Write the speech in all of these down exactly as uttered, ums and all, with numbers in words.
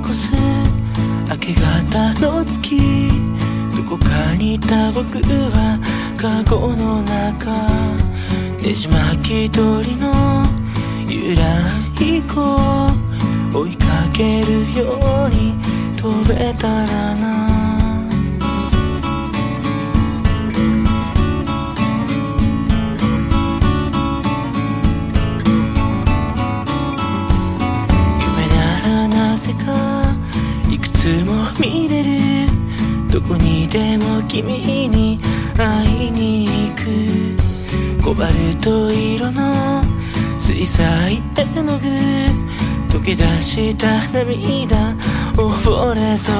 起こす明け方の月、どこかにいた僕はカゴの中、ねじ巻き鳥のゆらひこ追いかけるように飛べたらな。なぜかいくつも見れる、どこにでも君に会いに行く。コバルト色の水彩絵の具、溶け出した涙溺れそう。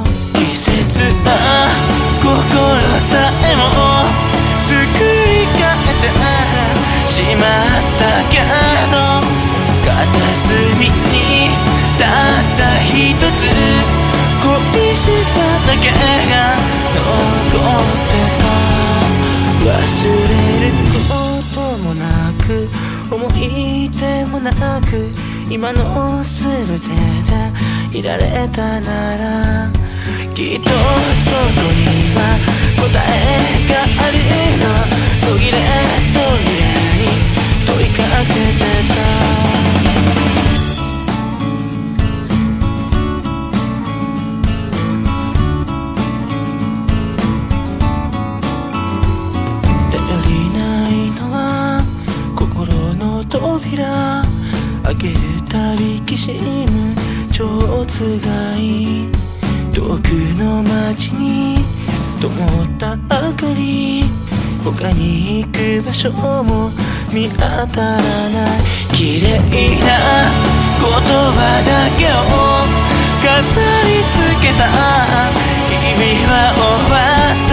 季節は心さえも作り変えてしまったけど、片隅にたった一つ恋しさだけが残ってた。忘れることもなく思い出もなく、今の全てでいられたなら、きっとそこには答えがあるの。途切れ途切れに問いかけてた。扉開けるたびきしむ蝶つがい、遠くの街に灯った明かり、他に行く場所も見当たらない。綺麗な言葉だけを飾りつけた日々は終わって、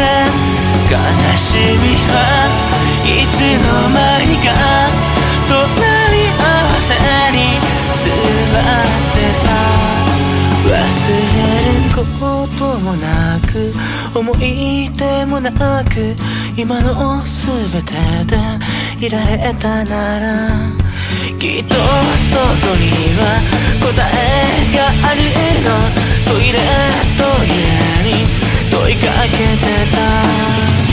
悲しみはいつの間にか隣り合わせに座ってた。忘れることもなく思い出もなく、今の全てでいられたなら、きっとそこには答えがあるの。途切れ途切れに問いかけてた。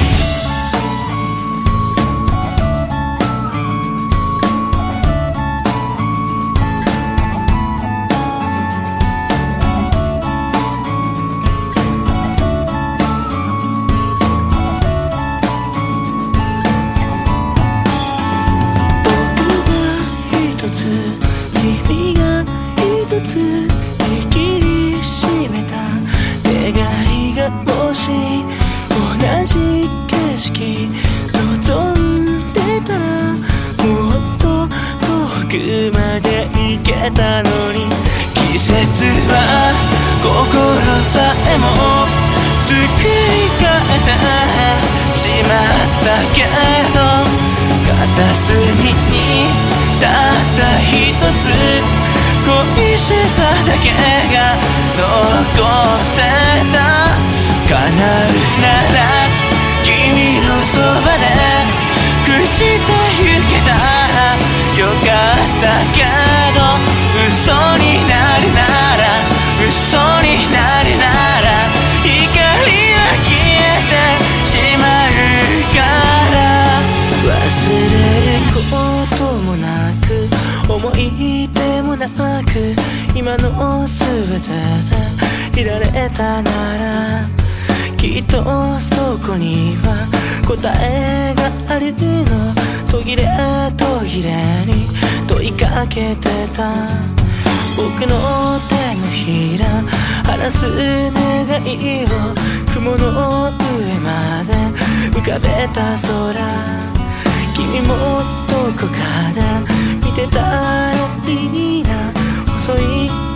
君が一つ握りしめた願いが、もし同じ景色望んでたら、もっと遠くまで行けたのに。季節は心さえも作り変えてしまったけど、片隅にたった一つ恋しさだけが残ってた。叶うなら君のそばで口で言けたらよかったけど、嘘になるなら嘘になるなら光は消えてしまうから。忘れることもなく思い出もなく、今の全てでいられたなら、きっとそこには答えがあるの。途切れ途切れに問いかけてた。僕の手のひら離す願いを雲の上まで浮かべた空、君もどこかで見てたらいいな。細い